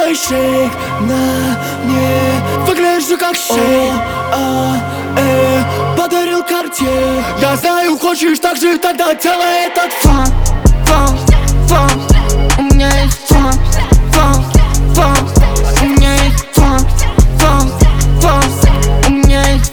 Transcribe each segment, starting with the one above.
делай шейк на мне. Выгляжу как шейк, подарил Cartier. Я знаю, хочешь так же, тогда делай этот фан. У меня есть фан. У меня есть фан. У меня есть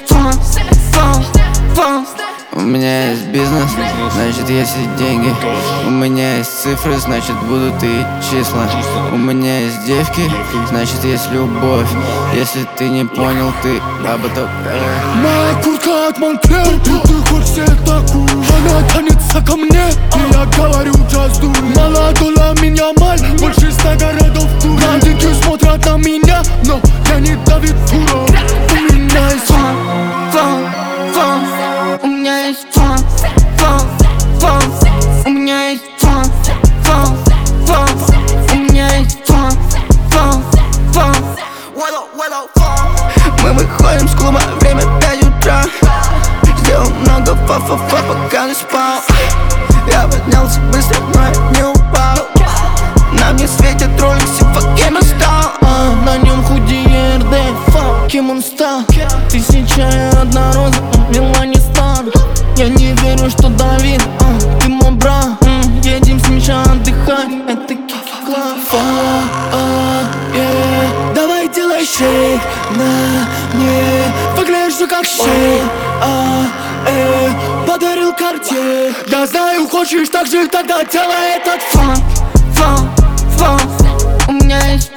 фан. У меня есть бизнес, значит есть и деньги. У меня есть цифры, значит будут и числа. У меня есть девки, значит есть любовь. Если ты не понял, ты об этом. Моя куртка от Монклер, ты хочешь такую? Она тянется ко мне, и я говорю just do it. Молодола меня маль, больше 100 городов в туре. Блондинки смотрят на меня, но я не Давид Фуров. У меня есть фан. У меня есть фан. У меня есть фан. У меня есть фан. Мы выходим с клуба, время 5 утра. Сделал много фа-фа-фа, пока не спал. Я поднялся быстро, но я не упал. На мне светит Rolex, fuck кем он стал. На нем худи РД, fuck кем он стал. Тысяча и одна роза, Милане Стар. Я не верю, что Давид, ты мой брат. Едем с Миша отдыхать, это кик-клаб. Давай делай шейк на мне. Выгляжу как шейк, подарил Cartier. Я знаю, хочешь так же, тогда делай этот фан. У меня есть